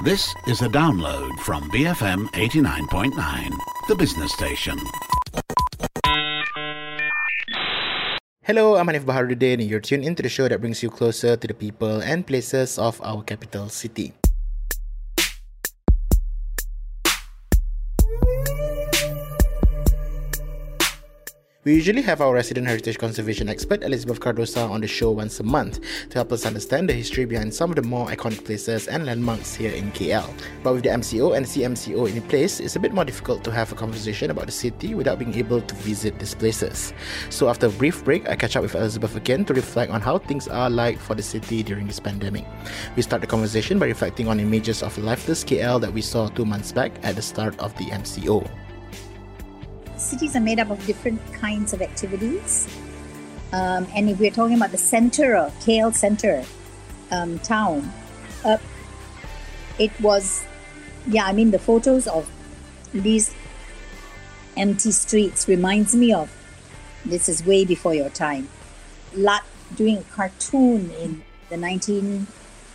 This is a download from BFM 89.9, the business station. Hello, I'm Hanif Baharuddin and you're tuned into the show that brings you closer to the people and places of our capital city. We usually have our resident heritage conservation expert, Elizabeth Cardosa, on the show once a month to help us understand the history behind some of the more iconic places and landmarks here in KL. But with the MCO and CMCO in place, it's a bit more difficult to have a conversation about the city without being able to visit these places. So after a brief break, I catch up with Elizabeth again to reflect on how things are like for the city during this pandemic. We start the conversation by reflecting on images of lifeless KL that we saw 2 months back at the start of the MCO. Cities are made up of different kinds of activities. And if we're talking about the center of KL Center town, it was, the photos of these empty streets reminds me of, this is way before your time, Lat doing a cartoon in the 1970s,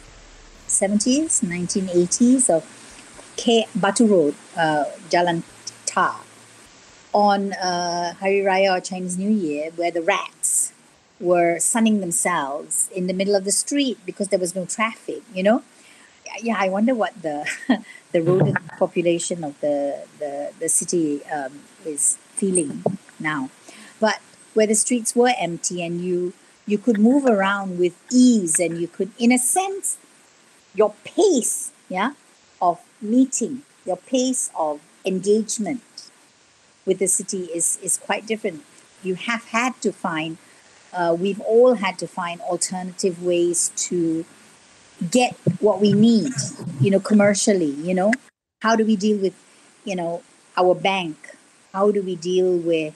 1980s of Batu Road, Jalan Tar, on Hari Raya or Chinese New Year, where the rats were sunning themselves in the middle of the street because there was no traffic, Yeah, I wonder what the the rodent population of the city is feeling now. But where the streets were empty and you could move around with ease, and you could, in a sense, your pace, of meeting, your pace of engagement with the city is quite different. You have had to find, we've all had to find alternative ways to get what we need, commercially, How do we deal with, our bank? How do we deal with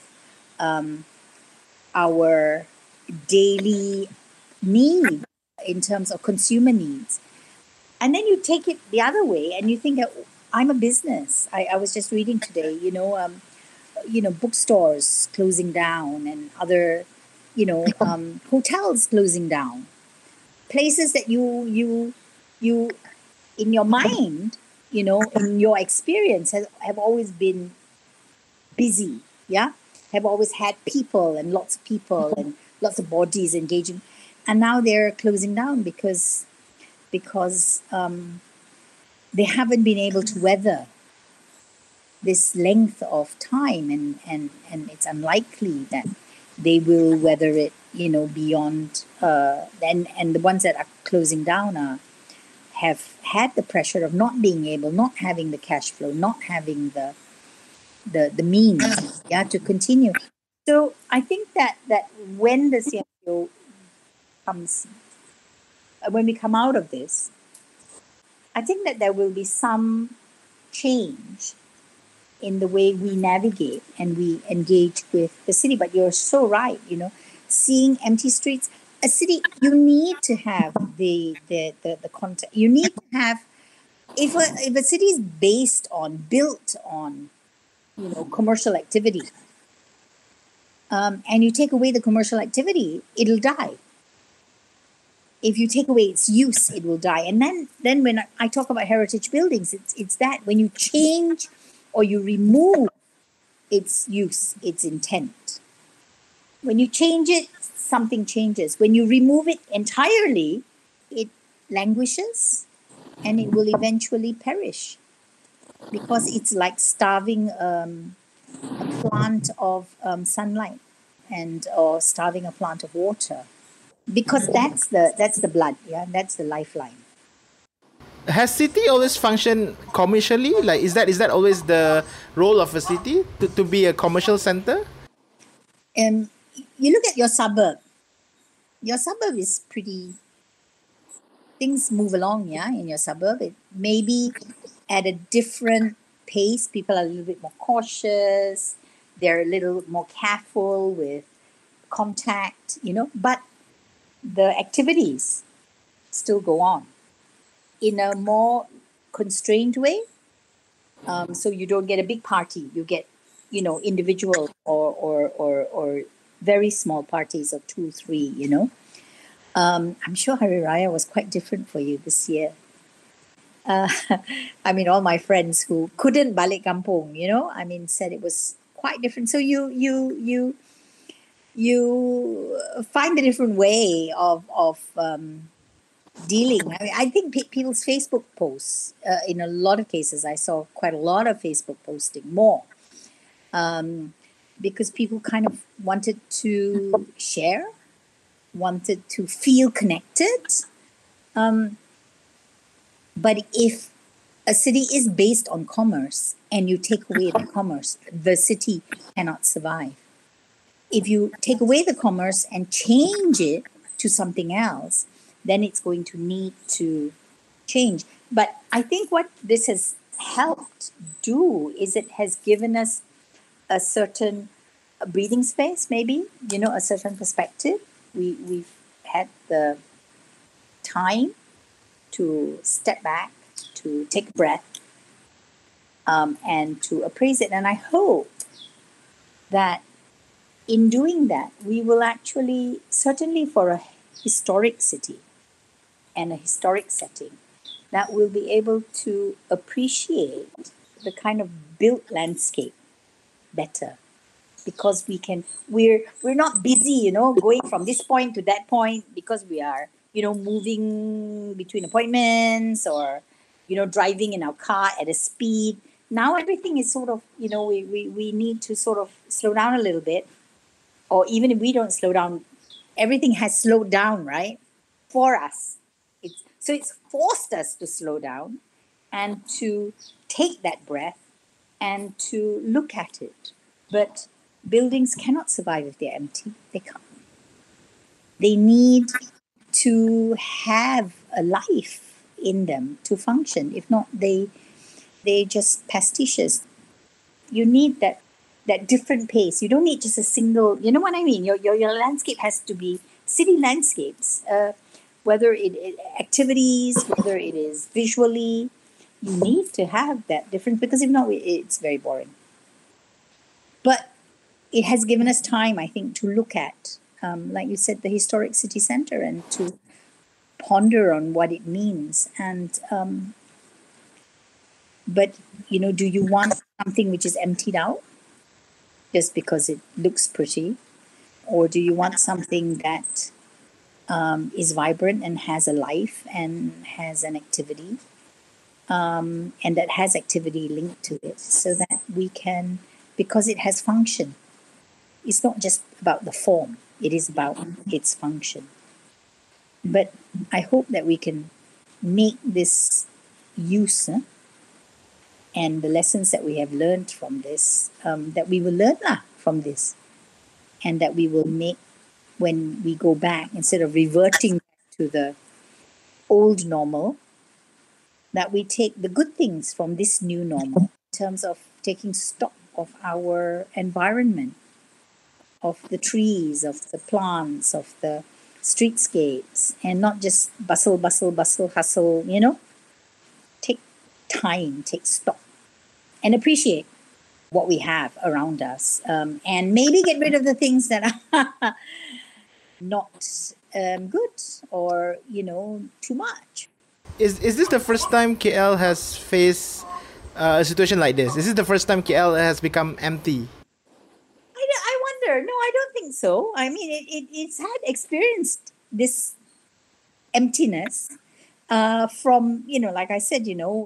our daily need in terms of consumer needs? And then you take it the other way and you think, I'm a business. I was just reading today, bookstores closing down and other, hotels closing down. Places that you in your mind, in your experience have always been busy, have always had people and lots of people and lots of bodies engaging. And now they're closing down because they haven't been able to weather this length of time, and it's unlikely that they will weather it, beyond. And the ones that are closing down have had the pressure of not being able, not having the cash flow, not having the means, to continue. So I think that when the CMCO comes, when we come out of this, I think that there will be some change in the way we navigate and we engage with the city. But you're so right, seeing empty streets. A city, you need to have the content. You need to have, if a city is built on, commercial activity, and you take away the commercial activity, it'll die. If you take away its use, it will die. And then when I talk about heritage buildings, it's that when you change or you remove its use, its intent. When you change it, something changes. When you remove it entirely, it languishes and it will eventually perish, because it's like starving a plant of sunlight or starving a plant of water, because that's the blood, that's the lifeline. Has city always functioned commercially? Like, is that always the role of a city, to be a commercial center? You look at your suburb. Your suburb is pretty. Things move along, in your suburb. It may be at a different pace. People are a little bit more cautious. They're a little more careful with contact, But the activities still go on in a more constrained way. So you don't get a big party. You get, individual or very small parties of 2, 3, I'm sure Hari Raya was quite different for you this year. Uh, I mean, all my friends who couldn't balik kampung, I mean, said it was quite different. So you find a different way of dealing. I mean, I think people's Facebook posts, in a lot of cases, I saw quite a lot of Facebook posting more, because people kind of wanted to share, wanted to feel connected. But if a city is based on commerce and you take away the commerce, the city cannot survive. If you take away the commerce and change it to something else, then it's going to need to change. But I think what this has helped do is it has given us a certain breathing space, maybe, a certain perspective. We've had the time to step back, to take a breath, and to appraise it. And I hope that in doing that, we will actually, certainly for a historic city and a historic setting, that we'll be able to appreciate the kind of built landscape better. Because we're not busy, going from this point to that point, because we are, moving between appointments, or, driving in our car at a speed. Now everything is sort of, we need to sort of slow down a little bit. Or even if we don't slow down, everything has slowed down, right? For us. It's forced us to slow down and to take that breath and to look at it. But buildings cannot survive if they're empty. They can't. They need to have a life in them to function. If not, they just pastiches. You need that different pace. You don't need just a single. You know what I mean? Your landscape has to be city landscapes. Whether it activities, whether it is visually, you need to have that difference, because if not, it's very boring. But it has given us time, I think, to look at, like you said, the historic city center, and to ponder on what it means. And but do you want something which is emptied out just because it looks pretty, or do you want something that is vibrant and has a life and has an activity, and that has activity linked to it, so that we can, because it has function. It's not just about the form, it is about its function. But I hope that we can make this use, and the lessons that we have learned from this, that we will learn from this, and that we will make, when we go back, instead of reverting back to the old normal, that we take the good things from this new normal, in terms of taking stock of our environment, of the trees, of the plants, of the streetscapes, and not just bustle, hustle, Take time, take stock, and appreciate what we have around us, and maybe get rid of the things that are not good, or, too much. Is this the first time KL has faced a situation like this? Is this the first time KL has become empty? I wonder. No, I don't think so. I mean, it's had experienced this emptiness from, like I said,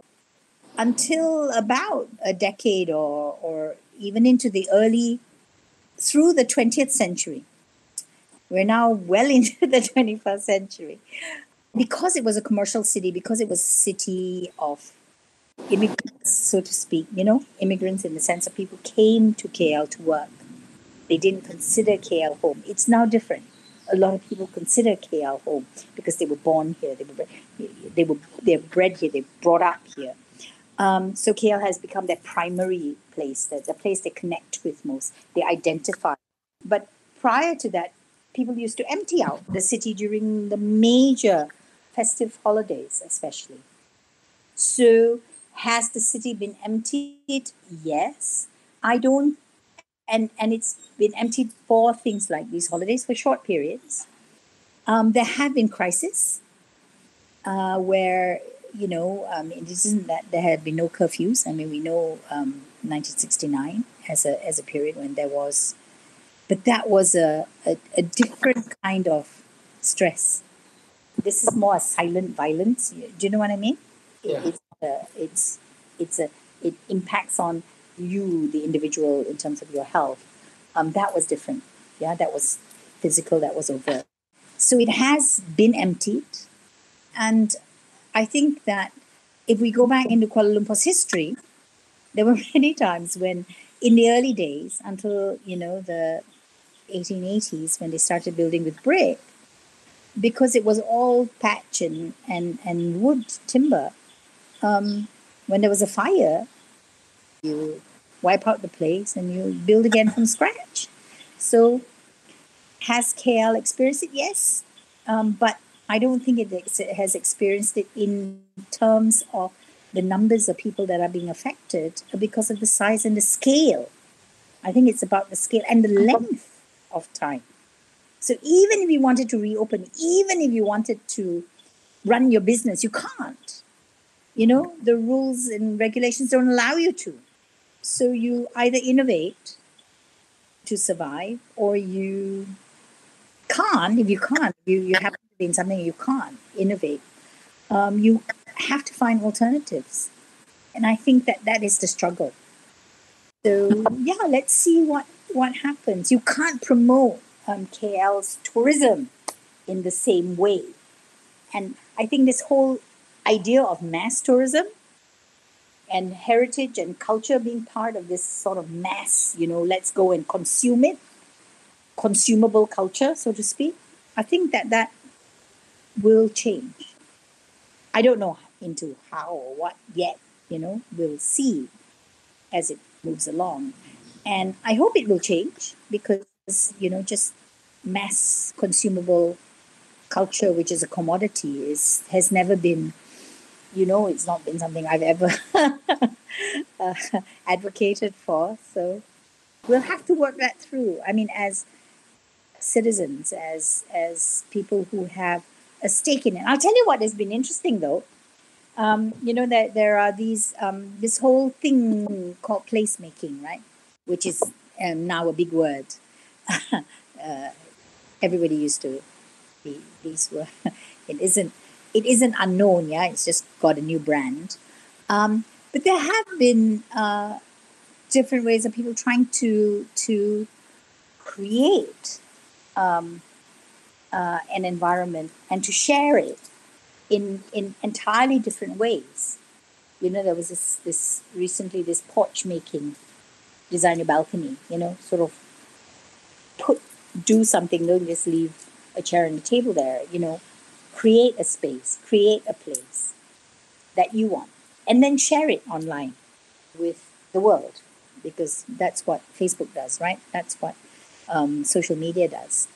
until about a decade, or even into through the 20th century. We're now well into the 21st century. Because it was a commercial city, because it was a city of immigrants, so to speak, immigrants in the sense of people came to KL to work. They didn't consider KL home. It's now different. A lot of people consider KL home because they were born here, they're bred here, they're brought up here. So KL has become their primary place, the place they connect with most, they identify. But prior to that, people used to empty out the city during the major festive holidays, especially. So has the city been emptied? Yes. And it's been emptied for things like these holidays, for short periods. There have been crises where, it isn't that there had been no curfews. I mean, we know 1969 as a period when there was, but that was a different kind of stress. This is more a silent violence. Do you know what I mean? Yeah. It impacts on you, the individual, in terms of your health. That was different. Yeah, that was physical. That was overt. So it has been emptied, and I think that if we go back into Kuala Lumpur's history, there were many times when, in the early days, until the 1880s, when they started building with brick, because it was all thatch and wood timber. When there was a fire, you wipe out the place and you build again from scratch. So, has KL experienced it? Yes, but I don't think it has experienced it in terms of the numbers of people that are being affected because of the size and the scale. I think it's about the scale and the length of time. So even if you wanted to reopen, even if you wanted to run your business, you can't. The rules and regulations don't allow you to. So you either innovate to survive, or you can't. If you can't, you happen to be in something you can't innovate. You have to find alternatives. And I think that is the struggle. So yeah, let's see what happens. You can't promote KL's tourism in the same way. And I think this whole idea of mass tourism and heritage and culture being part of this sort of mass, let's go and consume it, consumable culture, so to speak, I think that will change. I don't know into how or what yet, we'll see as it moves along. And I hope it will change because, just mass consumable culture, which is a commodity, has never been, it's not been something I've ever advocated for. So we'll have to work that through. I mean, as citizens, as people who have a stake in it. I'll tell you what has been interesting, though. That there are this whole thing called placemaking, right? Which is now a big word. Everybody used to be these were. It isn't unknown, yeah. It's just got a new brand. But there have been different ways of people trying to create an environment and to share it in entirely different ways. There was this recently, this porch making, design your balcony, sort of do something, don't just leave a chair and a table there, create a space, create a place that you want, and then share it online with the world, because that's what Facebook does, right? That's what social media does.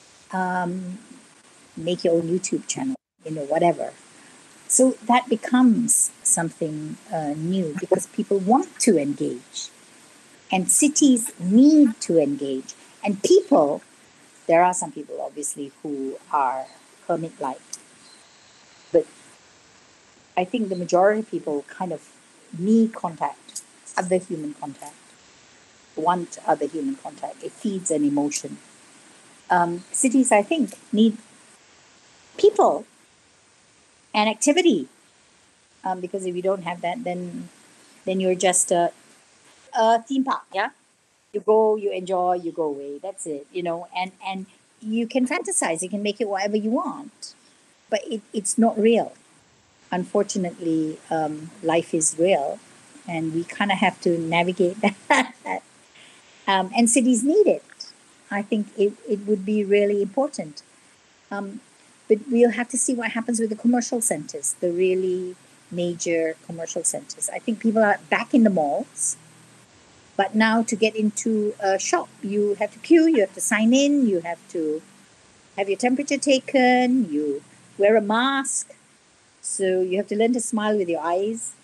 Make your own YouTube channel, whatever. So that becomes something new because people want to engage, and cities need to engage, and people. There are some people, obviously, who are hermit-like, but I think the majority of people kind of need contact, other human contact, want other human contact. It feeds an emotion. Cities, I think, need people and activity, because if you don't have that, then you're just a theme park, yeah? You go, you enjoy, you go away. That's it, and you can fantasize. You can make it whatever you want, but it's not real. Unfortunately, life is real, and we kind of have to navigate that. And cities need it. I think it would be really important. But we'll have to see what happens with the commercial centers, the really major commercial centers. I think people are back in the malls. But now to get into a shop, you have to queue, you have to sign in, you have to have your temperature taken, you wear a mask. So you have to learn to smile with your eyes.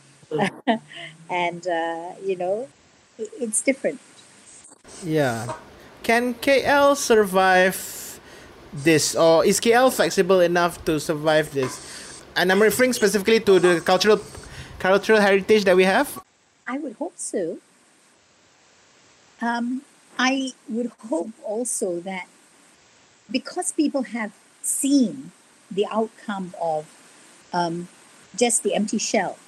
And, it's different. Yeah. Can KL survive this, or is KL flexible enough to survive this? And I'm referring specifically to the cultural heritage that we have. I would hope so. I would hope also that because people have seen the outcome of just the empty shell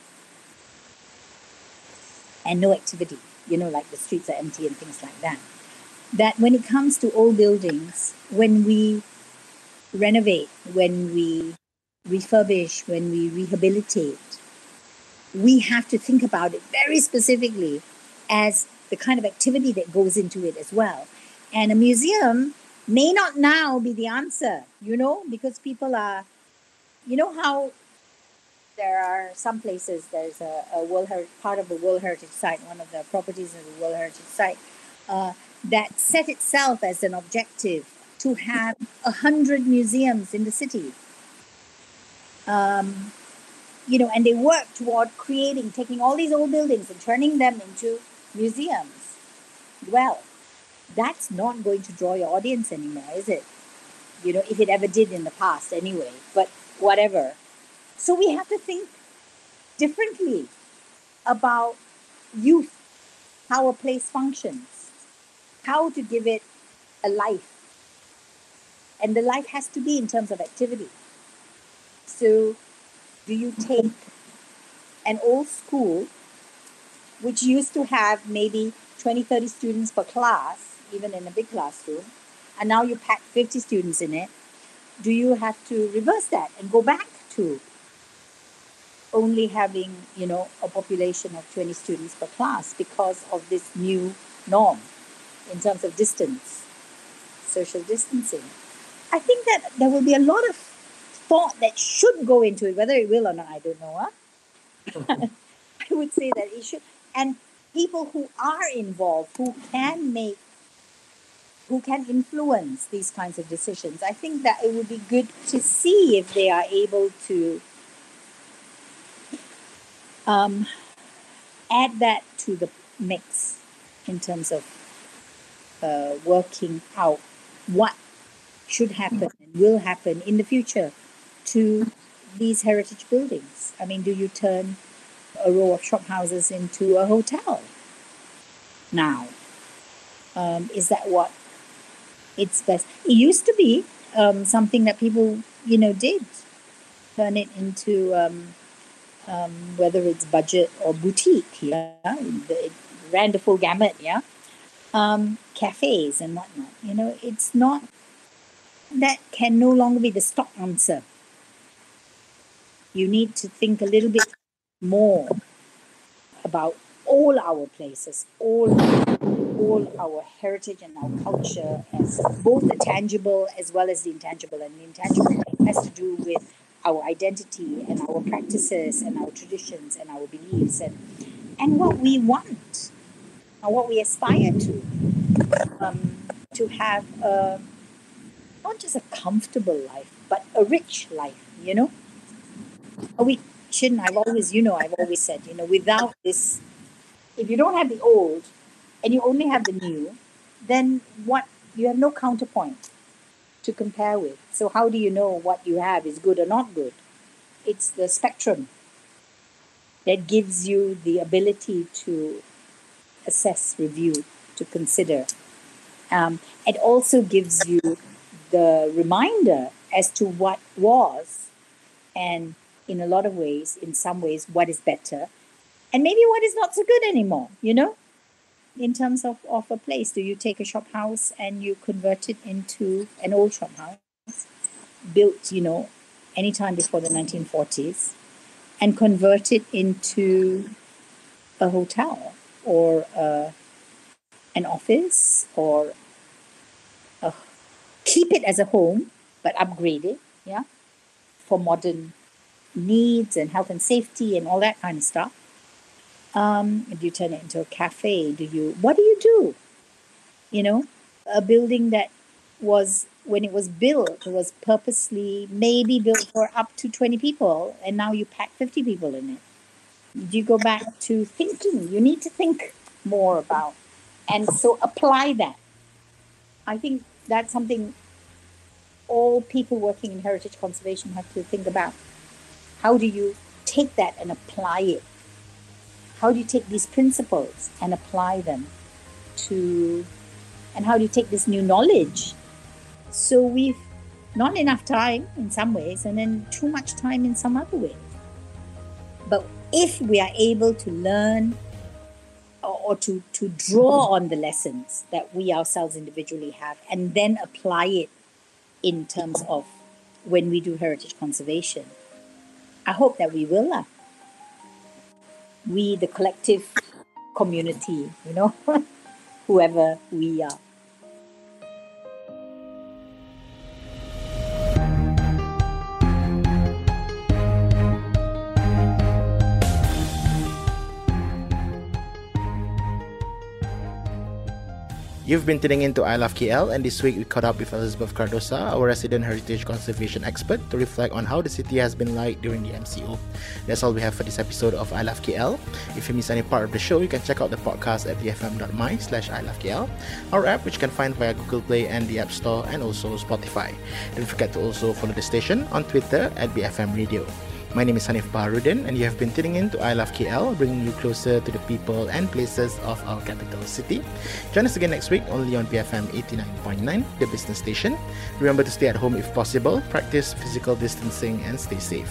and no activity, like the streets are empty and things like that, that when it comes to old buildings, when we renovate, when we refurbish, when we rehabilitate, we have to think about it very specifically as the kind of activity that goes into it as well. And a museum may not now be the answer, because people are, how there are some places, there's a part of the World Heritage Site, one of the properties of the World Heritage Site, that set itself as an objective to have 100 museums in the city. And they work toward taking all these old buildings and turning them into museums. Well, that's not going to draw your audience anymore, is it? If it ever did in the past anyway, but whatever. So we have to think differently about youth, how a place functions, how to give it a life. And the life has to be in terms of activity. So do you take an old school, which used to have maybe 20, 30 students per class, even in a big classroom, and now you pack 50 students in it? Do you have to reverse that and go back to only having, a population of 20 students per class because of this new norm in terms of distance, social distancing? I think that there will be a lot of thought that should go into it. Whether it will or not, I don't know. I would say that it should. And people who are involved, who can influence these kinds of decisions, I think that it would be good to see if they are able to add that to the mix in terms of working out what should happen and will happen in the future to these heritage buildings. I mean, do you turn a row of shop houses into a hotel now? Is that what it's best? It used to be something that people, did turn it into, whether it's budget or boutique, it ran the full gamut, cafes and whatnot. It's not, that can no longer be the stock answer. You need to think a little bit more about all our places, all our heritage and our culture, as both the tangible as well as the intangible. And the intangible has to do with our identity and our practices and our traditions and our beliefs and what we want and what we aspire to have not just a comfortable life, but a rich life, We shouldn't, I've always said, without this, if you don't have the old and you only have the new, then you have no counterpoint to compare with. So how do you know what you have is good or not good? It's the spectrum that gives you the ability to assess, review, to consider. It also gives you the reminder as to what was, and in a lot of ways, in some ways, what is better, and maybe what is not so good anymore, in terms of a place. Do you take a shop house and you convert it into an old shop house built, anytime before the 1940s, and convert it into a hotel or an office, or keep it as a home but upgrade it, for modern needs and health and safety and all that kind of stuff? Do you turn it into a cafe? What do you do? A building that was, when it was built, it was purposely maybe built for up to 20 people, and now you pack 50 people in it. Do you go back to thinking? You need to think more about, and so apply that. I think that's something all people working in heritage conservation have to think about. How do you take that and apply it? How do you take these principles and apply them and how do you take this new knowledge? So we've not enough time in some ways and then too much time in some other ways. But if we are able to learn or to draw on the lessons that we ourselves individually have and then apply it in terms of when we do heritage conservation, I hope that we will. We, the collective community, whoever we are. You've been tuning in to I Love KL, and this week we caught up with Elizabeth Cardosa, our resident heritage conservation expert, to reflect on how the city has been like during the MCO. That's all we have for this episode of I Love KL. If you miss any part of the show, you can check out the podcast at bfm.my/ilovekl, our app which you can find via Google Play and the App Store, and also Spotify. Don't forget to also follow the station on Twitter at BFM Radio. My name is Hanif Baharudin, and you have been tuning in to I Love KL, bringing you closer to the people and places of our capital city. Join us again next week only on BFM 89.9, the business station. Remember to stay at home if possible, practice physical distancing, and stay safe.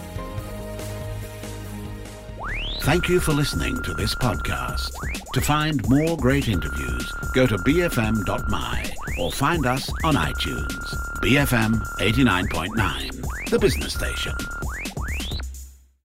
Thank you for listening to this podcast. To find more great interviews, go to bfm.my or find us on iTunes. BFM 89.9, the business station.